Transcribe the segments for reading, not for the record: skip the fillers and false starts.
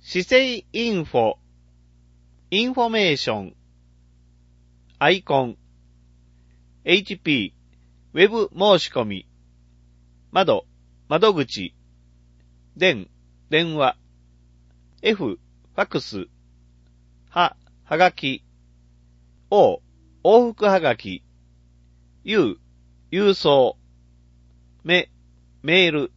市政インフォ、インフォメーション、アイコン、HP、ウェブ申し込み、窓、窓口、電、電話、F、ファクス、は、はがき、O、往復はがき、U、郵送、メール、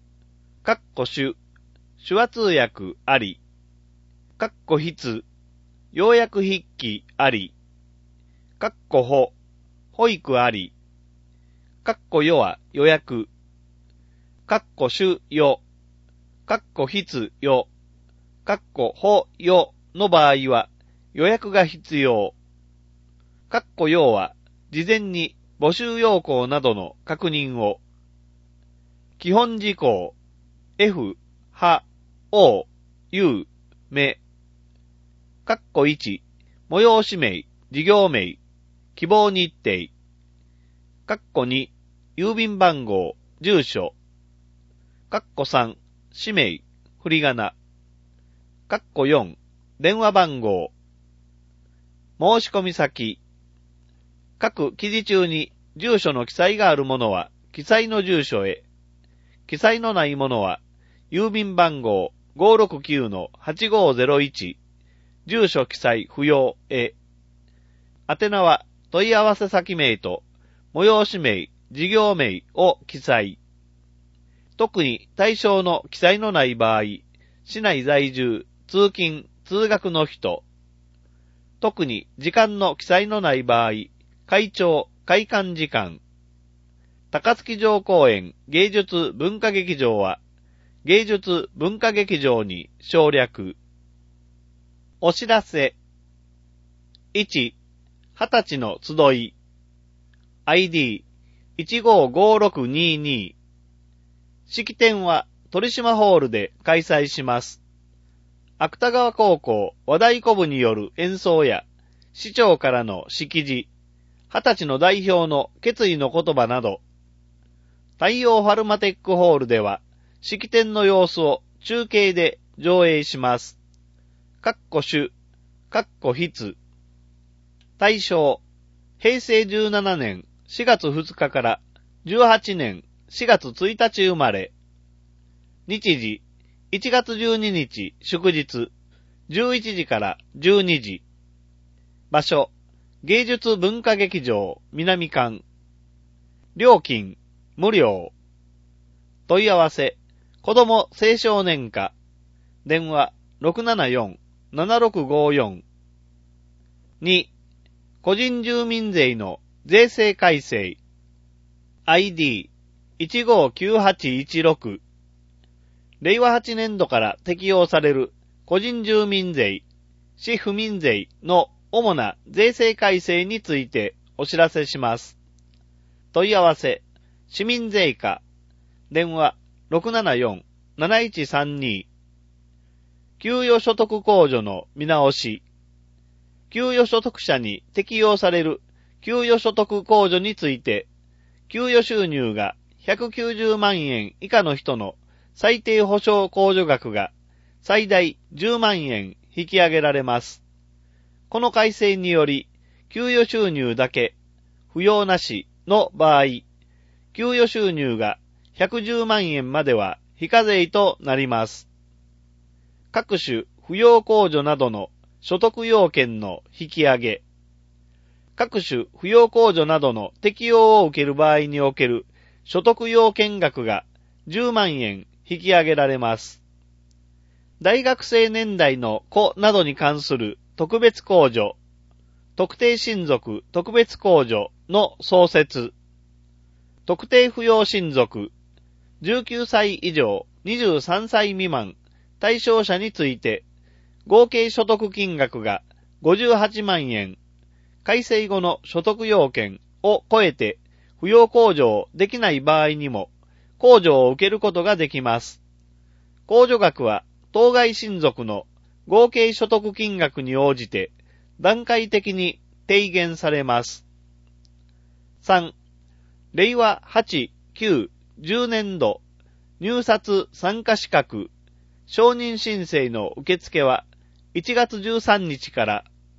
手話通訳あり、筆、要約筆記あり、保育あり、世は予約、主よ、筆よ、保よの場合は予約が必要。要は事前に募集要項などの確認を。基本事項 F、は、O、U、め。1、催し名、事業名、希望日程。2、郵便番号、住所。3、氏名、振り仮名。4、電話番号。申し込み先。各記事中に住所の記載があるものは記載の住所へ。記載のないものは郵便番号 569-8501 住所記載不要へ。宛名は問い合わせ先名と催し名、事業名を記載。特に対象の記載のない場合、市内在住、通勤、通学の人。特に時間の記載のない場合、会長、会館時間。高槻城公園芸術文化劇場は、芸術文化劇場に省略。お知らせ。1、20歳の集い。ID155622。式典は鳥島ホールで開催します。芥川高校和太鼓部による演奏や、市長からの式辞、20歳の代表の決意の言葉など、太陽ファルマテックホールでは、式典の様子を中継で上映します。主、筆。対象、平成17年4月2日から18年4月1日生まれ。日時、1月12日祝日、11時から12時。場所、芸術文化劇場南館。料金、無料。問い合わせ、子ども青少年課。電話、674-7654。2、個人住民税の税制改正。ID159816。令和8年度から適用される個人住民税、市府民税の主な税制改正についてお知らせします。問い合わせ、市民税課。電話、674-7132。給与所得控除の見直し。給与所得者に適用される給与所得控除について、給与収入が190万円以下の人の最低保障控除額が最大10万円引き上げられます。この改正により、給与収入だけ、扶養なしの場合、給与収入が110万円までは非課税となります。各種扶養控除などの所得要件の引き上げ、各種扶養控除などの適用を受ける場合における所得要件額が10万円引き上げられます。大学生年代の子などに関する特別控除、特定親族特別控除の創設、特定扶養親族、19歳以上23歳未満対象者について、合計所得金額が58万円、改正後の所得要件を超えて扶養控除をできない場合にも、控除を受けることができます。控除額は当該親族の合計所得金額に応じて段階的に低減されます。3、令和8、9、10年度入札参加資格承認申請の受付は1月13日から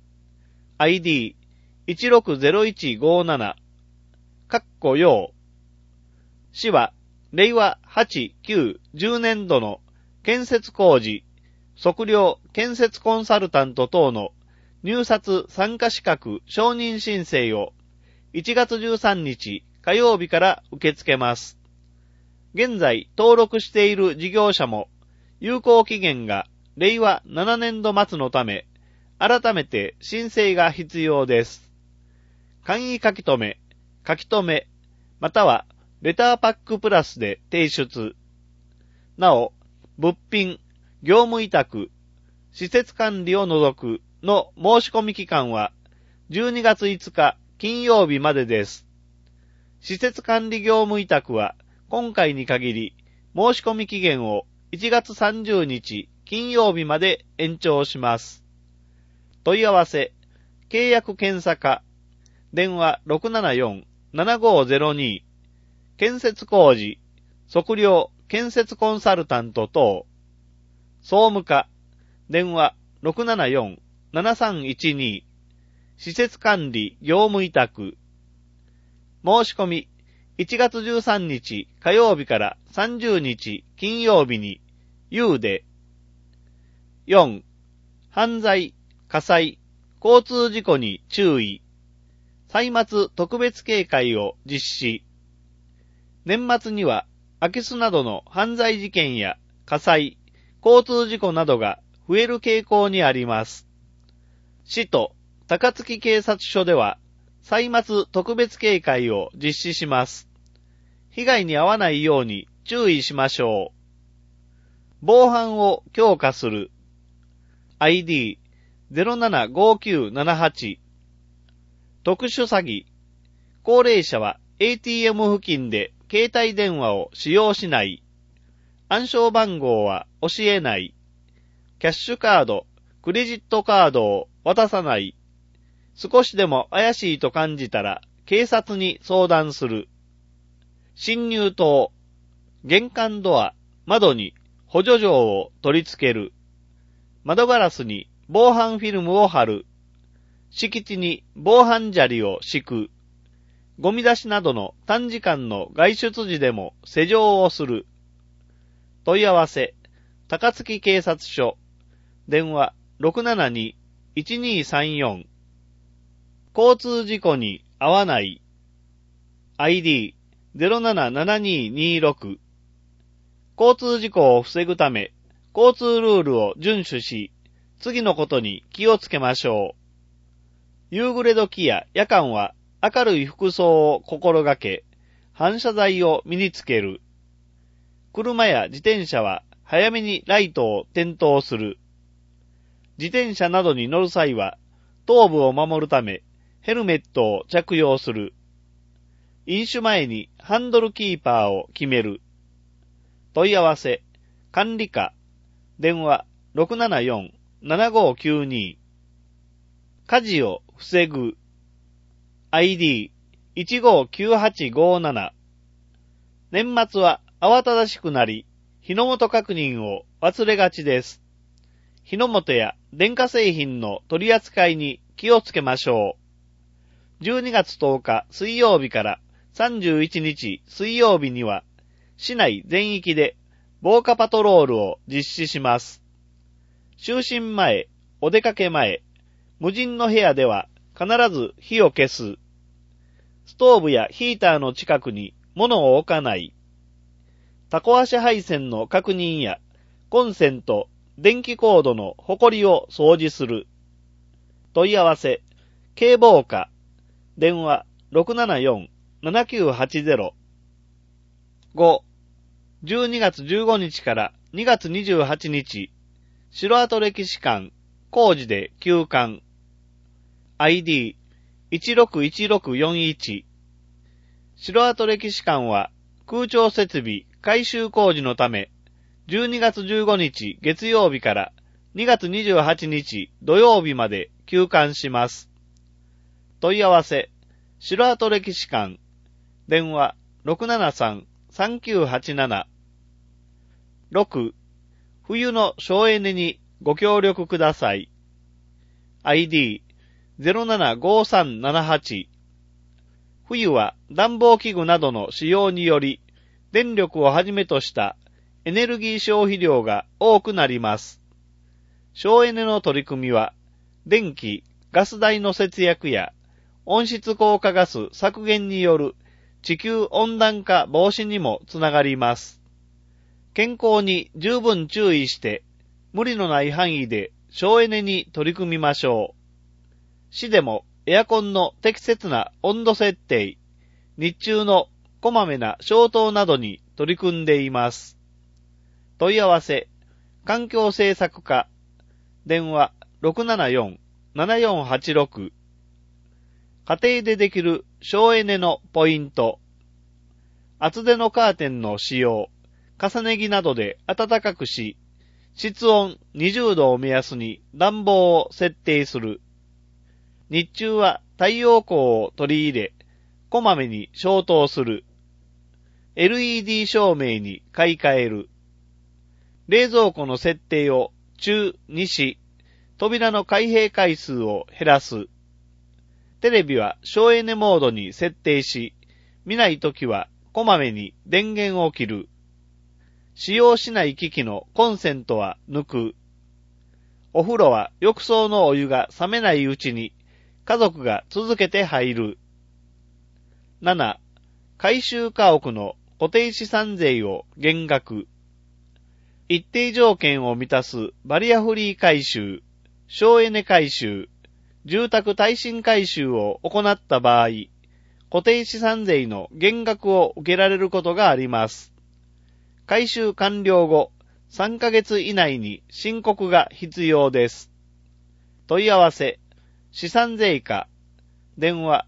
ID160157 要市は令和8、9、10年度の建設工事、測量建設コンサルタント等の入札参加資格承認申請を1月13日火曜日から受け付けます。現在登録している事業者も有効期限が令和7年度末のため、改めて申請が必要です。簡易書留、またはレターパックプラスで提出。なお、物品、業務委託、施設管理を除くの申し込み期間は12月5日金曜日までです。施設管理業務委託は今回に限り申し込み期限を1月30日金曜日まで延長します。問い合わせ、契約検査課、電話 674-7502、建設工事、測量建設コンサルタント等、総務課、電話 674-7312、施設管理業務委託、申し込み、1月13日火曜日から30日金曜日に、U で、4. 犯罪、火災、交通事故に注意。歳末特別警戒を実施。年末には空き巣などの犯罪事件や火災、交通事故などが増える傾向にあります。市と高槻警察署では歳末特別警戒を実施します。被害に遭わないように注意しましょう。防犯を強化する。ID075978 特殊詐欺。高齢者は ATM 付近で携帯電話を使用しない。暗証番号は教えない。キャッシュカード、クレジットカードを渡さない。少しでも怪しいと感じたら警察に相談する。侵入灯。玄関ドア、窓に補助錠を取り付ける。窓ガラスに防犯フィルムを貼る。敷地に防犯砂利を敷く。ゴミ出しなどの短時間の外出時でも施錠をする。問い合わせ、高槻警察署。電話 672-1234。交通事故に遭わない。ID077226。交通事故を防ぐため、交通ルールを遵守し、次のことに気をつけましょう。夕暮れ時や夜間は明るい服装を心がけ、反射材を身につける。車や自転車は早めにライトを点灯する。自転車などに乗る際は、頭部を守るため、ヘルメットを着用する。飲酒前にハンドルキーパーを決める。問い合わせ、管理課、電話 674-7592。火事を防ぐ。ID159857。年末は慌ただしくなり、火の元確認を忘れがちです。火の元や電化製品の取り扱いに気をつけましょう。12月10日水曜日から31日水曜日には、市内全域で防火パトロールを実施します。就寝前、お出かけ前、無人の部屋では必ず火を消す。ストーブやヒーターの近くに物を置かない。タコ足配線の確認やコンセント、電気コードのホコリを掃除する。問い合わせ、警防課、電話 674-7980。5、12月15日から2月28日、城跡歴史館、工事で休館。ID161641。城跡歴史館は空調設備改修工事のため、12月15日月曜日から2月28日土曜日まで休館します。問い合わせ、城跡歴史館、電話 673-3987。6、 冬の省エネにご協力ください。ID075378。冬は暖房器具などの使用により、電力をはじめとしたエネルギー消費量が多くなります。省エネの取り組みは、電気、ガス代の節約や温室効果ガス削減による地球温暖化防止にもつながります。健康に十分注意して、無理のない範囲で省エネに取り組みましょう。市でもエアコンの適切な温度設定、日中のこまめな消灯などに取り組んでいます。問い合わせ、環境政策課、電話674-7486。家庭でできる省エネのポイント。厚手のカーテンの使用、重ね着などで暖かくし、室温20度を目安に暖房を設定する。日中は太陽光を取り入れ、こまめに消灯する。LED 照明に買い替える。冷蔵庫の設定を中にし、扉の開閉回数を減らす。テレビは省エネモードに設定し、見ないときはこまめに電源を切る。使用しない機器のコンセントは抜く。お風呂は浴槽のお湯が冷めないうちに家族が続けて入る。7. 改修家屋の固定資産税を減額。一定条件を満たすバリアフリー改修、省エネ改修、住宅耐震改修を行った場合、固定資産税の減額を受けられることがあります。改修完了後、3ヶ月以内に申告が必要です。問い合わせ、資産税課、電話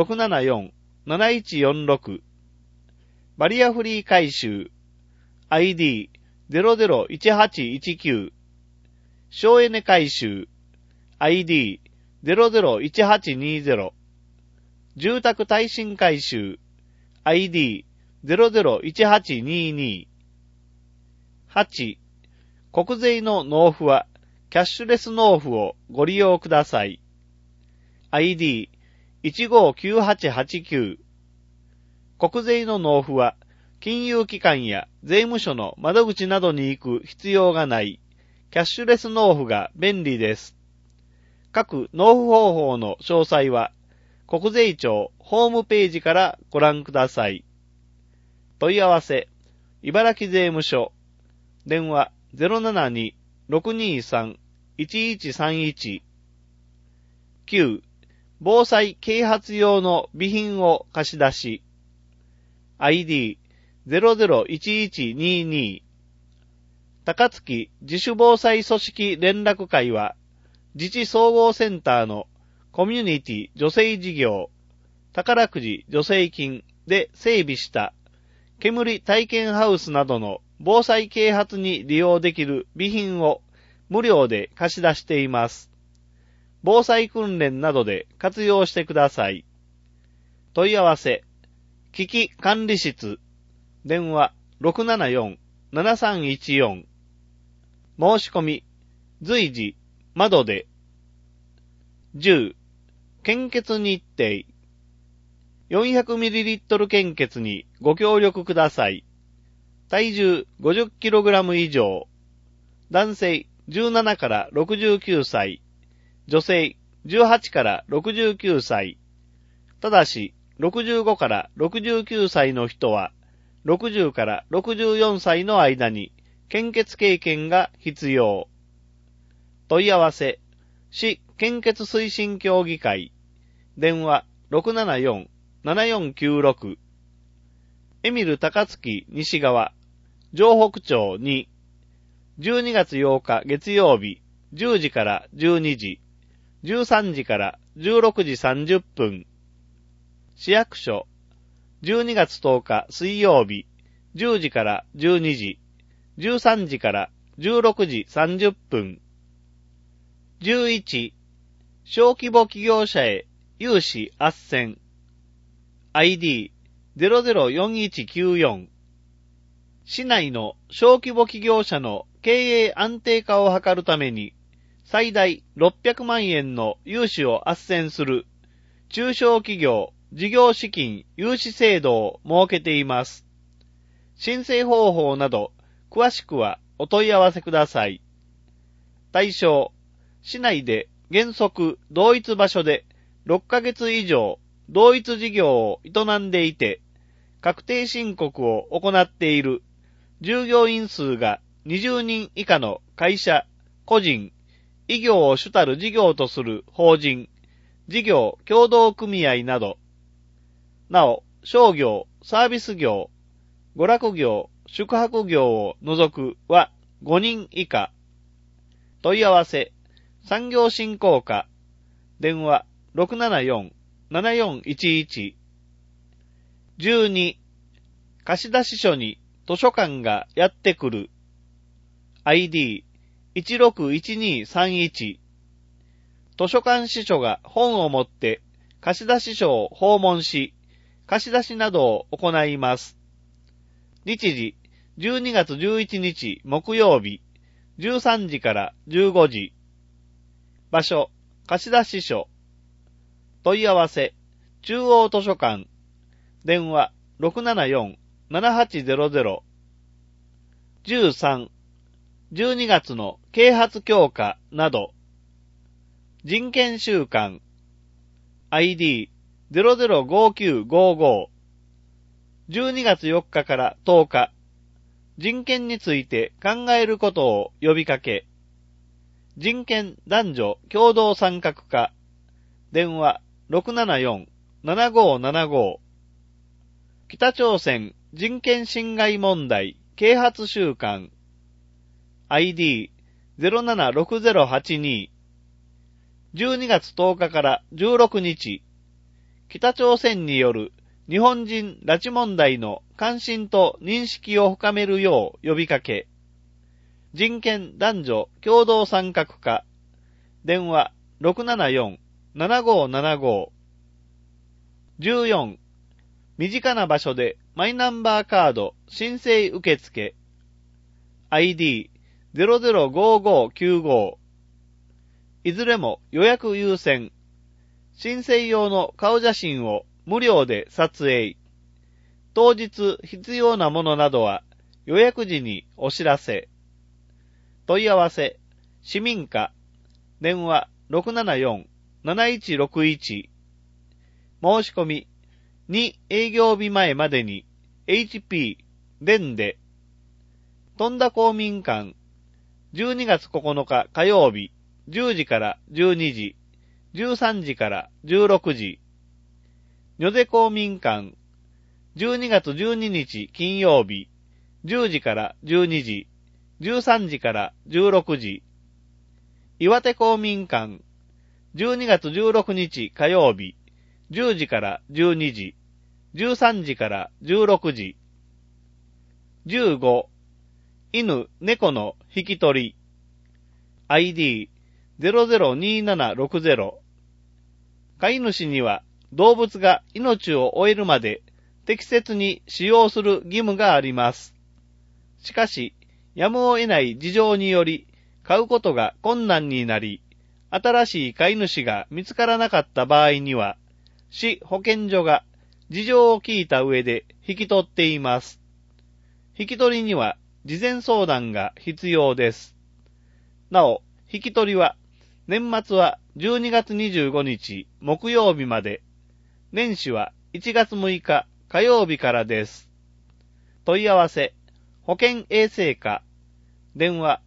674-7146。バリアフリー改修、ID001819。省エネ改修、ID001820。住宅耐震改修、ID001822。8. 国税の納付はキャッシュレス納付をご利用ください。ID159889。国税の納付は金融機関や税務署の窓口などに行く必要がないキャッシュレス納付が便利です。各納付方法の詳細は国税庁ホームページからご覧ください。問い合わせ、茨城税務署、電話072-623-1131。9. 防災啓発用の備品を貸し出し。ID001122。高槻自主防災組織連絡会は、自治総合センターのコミュニティ助成事業、宝くじ助成金で整備した煙体験ハウスなどの防災啓発に利用できる備品を無料で貸し出しています。防災訓練などで活用してください。問い合わせ、危機管理室、電話674-7314。申し込み、随時、窓で。10. 献血日程。400ml 献血にご協力ください。体重 50kg 以上。男性17から69歳。女性18から69歳。ただし、65から69歳の人は、60から64歳の間に献血経験が必要。問い合わせ、市献血推進協議会。電話674-7496。エミル高槻西側、城北町2。12月8日月曜日、10時から12時、13時から16時30分。市役所、12月10日水曜日、10時から12時、13時から16時30分。11. 小規模企業者へ融資斡旋。ID004194。市内の小規模企業者の経営安定化を図るために、最大600万円の融資を斡旋する中小企業事業資金融資制度を設けています。申請方法など、詳しくはお問い合わせください。対象、市内で原則同一場所で6ヶ月以上同一事業を営んでいて、確定申告を行っている従業員数が20人以下の会社、個人、異業を主たる事業とする法人、事業協同組合など、なお、商業、サービス業、娯楽業、宿泊業を除くは5人以下。問い合わせ、産業振興課、電話 674-7411。12、貸出所に図書館がやってくる。ID161231。図書館司書が本を持って貸出所を訪問し、貸し出しなどを行います。日時、12月11日木曜日、13時から15時。場所、貸出所。問い合わせ、中央図書館。電話、674-7800。13、12月の啓発強化など。人権週間。ID005955。12月4日から10日。人権について考えることを呼びかけ。人権男女共同参画課。電話 674-7575。北朝鮮人権侵害問題啓発週間。ID076082。12月10日から16日。北朝鮮による日本人拉致問題の関心と認識を深めるよう呼びかけ。人権男女共同参画課。電話 674-7575。14、身近な場所でマイナンバーカード申請受付。ID005595。いずれも予約優先。申請用の顔写真を無料で撮影。当日必要なものなどは予約時にお知らせ。問い合わせ、市民課。電話 674-7161。申し込み、2営業日前までに HP、電で。富田公民館。12月9日火曜日、10時から12時、13時から16時。如手公民館。12月12日金曜日、10時から12時、13時から16時。岩手公民館。12月16日火曜日、10時から12時、13時から16時。15、犬、猫の引き取り。ID002760。飼い主には動物が命を終えるまで適切に使用する義務があります。しかし、やむを得ない事情により飼うことが困難になり、新しい飼い主が見つからなかった場合には、市保健所が事情を聞いた上で引き取っています。引き取りには事前相談が必要です。なお、引き取りは年末は12月25日木曜日まで、年始は1月6日火曜日からです。問い合わせ、保健衛生課。電話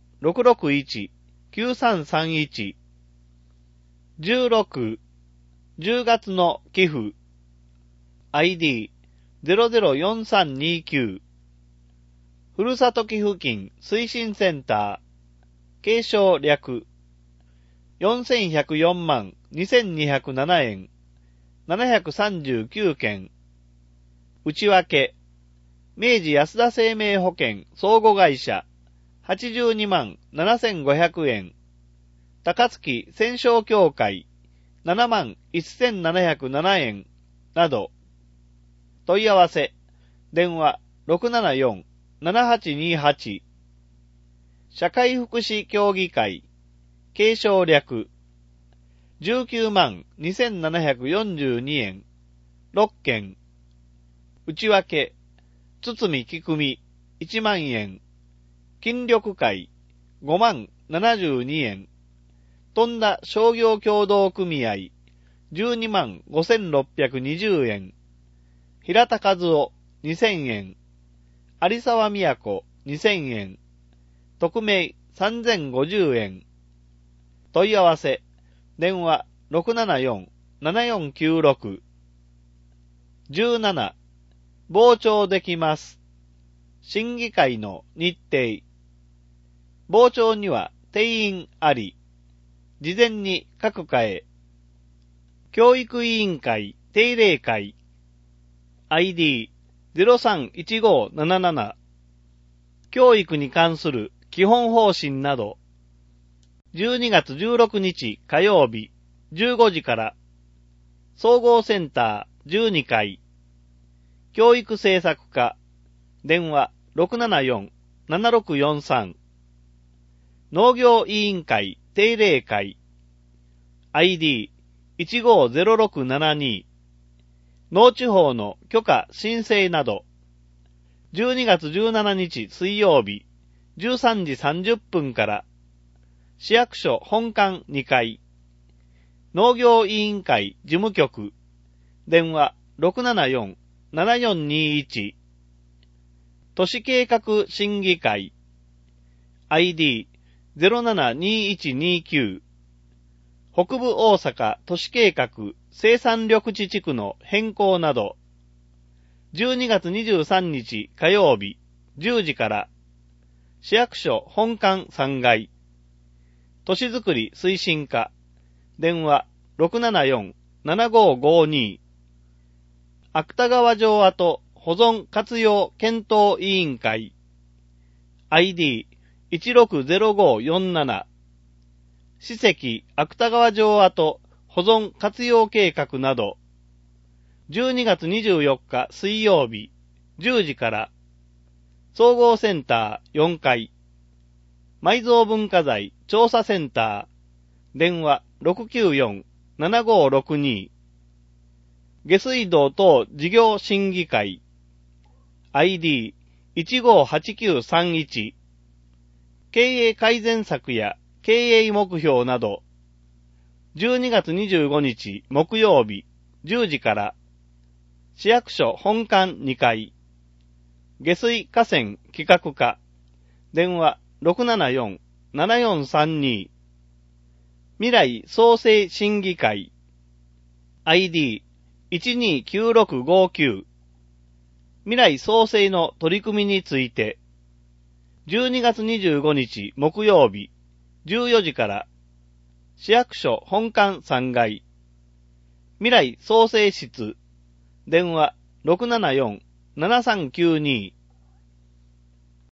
661-9331。16、10月の寄付。ID004329。ふるさと寄付金推進センター。継承略。4104万2207円。739件。内訳。明治安田生命保険相互会社。82万7500円。高槻戦勝協会。7万1707円。など。問い合わせ。電話 674-7828。 社会福祉協議会、継承略、19万2742円、6件、内訳、堤きくみ、1万円、筋力会、5万72円、富田商業協同組合、12万5620円、平田和夫、2000円、有沢都、2000円、匿名、3050円、問い合わせ、電話、674-7496、17、傍聴できます。審議会の日程。傍聴には定員あり。事前に各課へ。教育委員会定例会。ID031577。教育に関する基本方針など。12月16日火曜日15時から。総合センター12階。教育政策課。電話674-7643。農業委員会定例会。ID150672。農地法の許可申請など。12月17日水曜日13時30分から。市役所本館2階。農業委員会事務局。電話674-7421。都市計画審議会 ID072129 北部大阪都市計画生産緑地地区の変更など12月23日火曜日10時から市役所本館3階都市づくり推進課電話674-7552芥川城跡保存活用検討委員会 ID160547 史跡芥川城跡保存活用計画など12月24日水曜日10時から総合センター4階埋蔵文化財調査センター電話694-7562下水道等事業審議会ID158931 経営改善策や経営目標など12月25日木曜日10時から市役所本館2階下水河川企画課電話674-7432未来創生審議会 ID129659未来創生の取り組みについて、12月25日木曜日14時から、市役所本館3階、未来創生室、電話674-7392